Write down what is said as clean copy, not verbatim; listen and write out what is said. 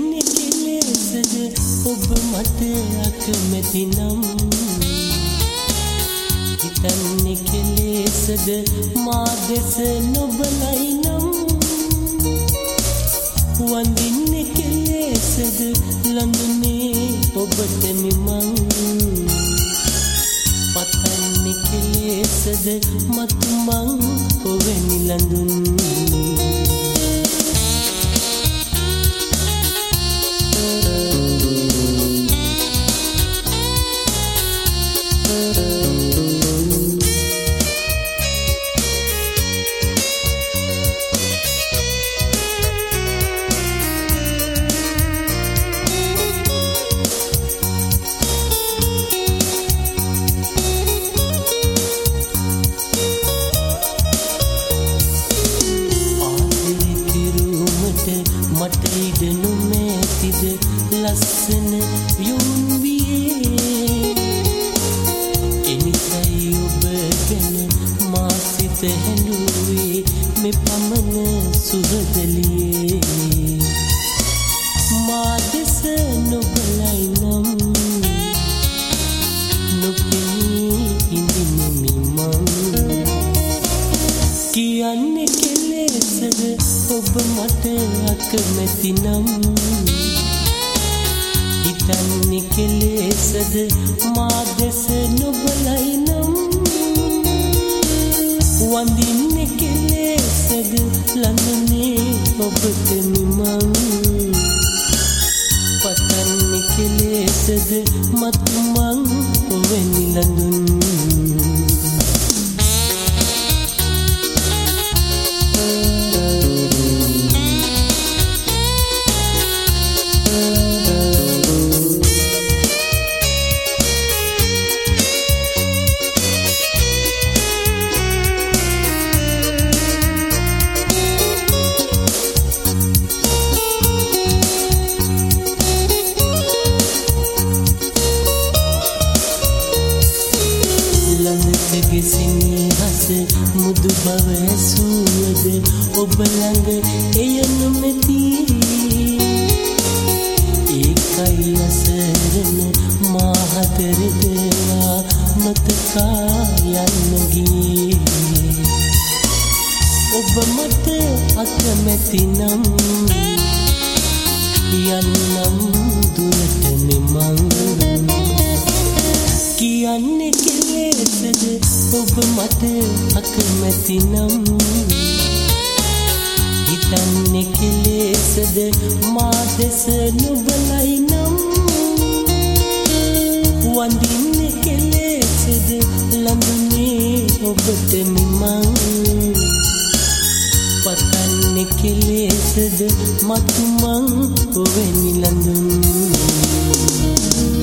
වඳින්නේ කෙලෙසද ඔබ මට අකමැති නම් හිතන්නේ කෙලෙසද මා දෙස නොබලයි නම් වඳින්නේ කෙලෙසද ලඳුනේ ඔබට නිමං පතන්නේ කෙලෙසද මතුමං ඔවැනි ලඳුන් මට ඉඩ නොමැතිද ලස්සන යොන්වියේ එනිසයි ඔබ ගැන මා සිත හැඬුවේ මේ පමණ සුහදලියේ මා දෙස නොබලයි නම් නොපෙනී ඉඳිනෙමි මං කියන්නේ කෙලෙසද ඔබ මට අකමැති නම් හිතන්නේ කෙලෙසද මා දෙස නොබලයි නම් වඳින්නේ කෙලෙසද ලඳුනේ ඔබට නිමං පතන්නේ කෙලෙසද මතුමං ඔවැනි ලඳුන් සිනහස මුදු බව ඇසුවද ඔබ ළඟ එය නොමැති ඒකයි අසරණ මා හතර දෙනා නොතකා යන්න ගියේ ඔබ මට අකමැති නම් යන්නම් දුරට නිමං කියන්නේ කෙලෙසද ඔබ මට අකමැති නම් හිතන්නේ කෙලෙසද මා දෙස නොබලයි නම් වඳින්නේ කෙලෙසද ලඳුනේ ඔබට නිමං පතන්නේ කෙලෙසද මතුමං ඔවැනි ලඳුන්